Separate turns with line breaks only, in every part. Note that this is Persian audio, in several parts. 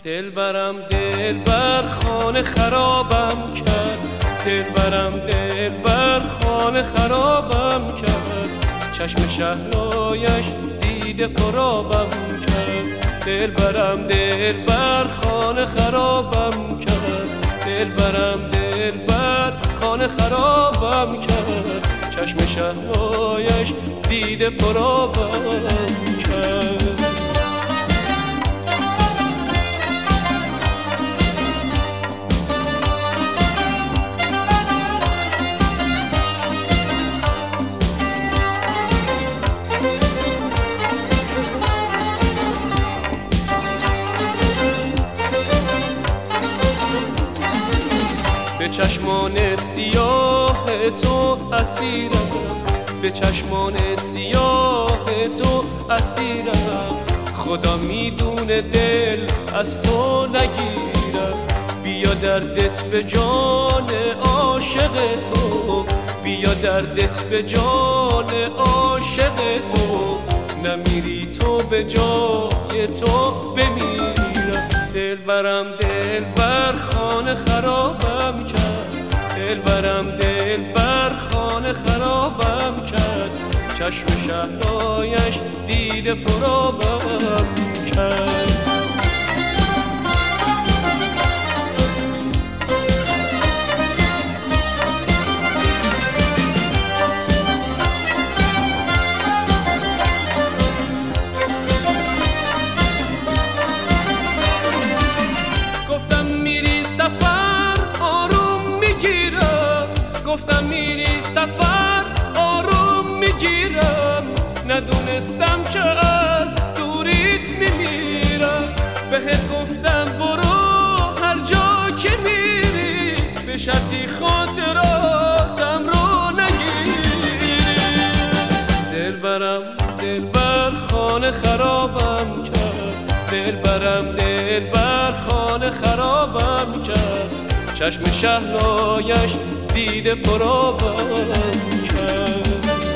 دلبرم دلبر خانه خرابم کرد، دلبرم دلبر خانه خرابم کرد، چشم شهلایش دیده پرابم کرد. دلبرم دلبر خانه خرابم کرد، دلبرم دلبر خانه خرابم کرد، چشم شهلایش دیده پرابم کرد. به چشمان سیاه تو اسیرم، به چشمان سیاه تو اسیرم، خدا میدونه دل از تو نگیرم. بیا دردت به جان عاشق تو، بیا دردت به جان عاشق تو، نمیری تو به جای تو بمیرم. دلبرم دلبر خانه خرابم کرد، دلبرم دلبر خانه خرابم کرد، چشم شهلایش دیده پرابم کرد. گفتم میری سفر آروم میگیرم، ندونستم که از دوریت میمیرم. بهت گفتم برو هر جا که میری، به شرطی خاطراتم رو نگیری. دلبرم دلبر خانه خرابم کرد، دلبرم دلبر خانه خرابم کرد، چشم شهلایش دیده پرابم کرد.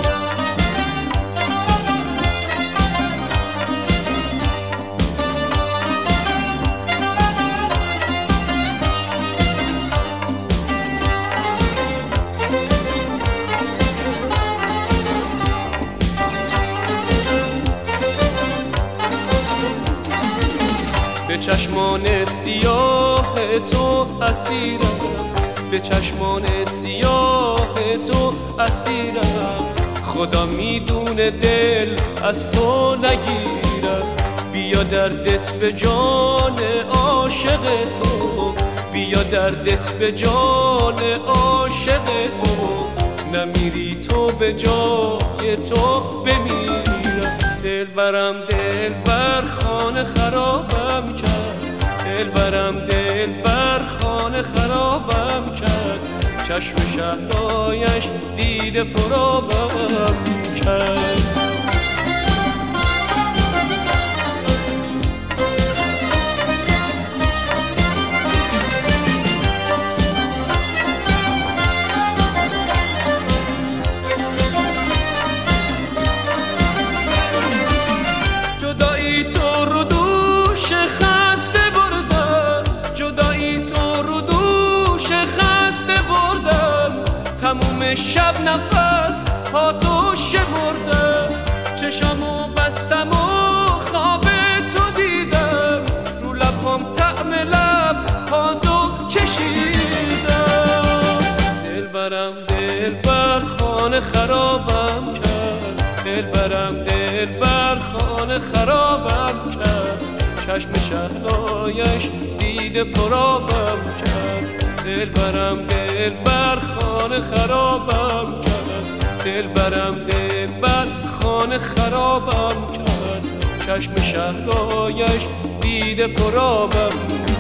به چشمان سیاه تو اسیرم، به چشمان سیاه تو اسیرم، خدا میدونه دل از تو نگیرم. بیا دردت به جان عاشق تو، بیا دردت به جان عاشق تو، نمیری تو به جای تو بمیرم. دلبرم دلبر خانه خرابم کرد، دلبرم دلبر خانه خرابم کرد، چشم شهلایش دیده پرابم کرد. جدایی تو رو دوش خسته بردم، جدایی تو رو دوش خسته بردم، تموم شب نفس ها تو شمردم، چشمو بستم و خواب تو دیدم، رو لبم طعم لب ها تو چشیدم. دلبرم دلبر خانه خرابم کرد، دلبرم دلبر خانه خرابم کرد، چشم شهلایش دیده پرابم کرد. دلبرم دلبر خانه خرابم کرد، دلبرم دلبر خانه خرابم کرد، چشم شهلایش دیده پرابم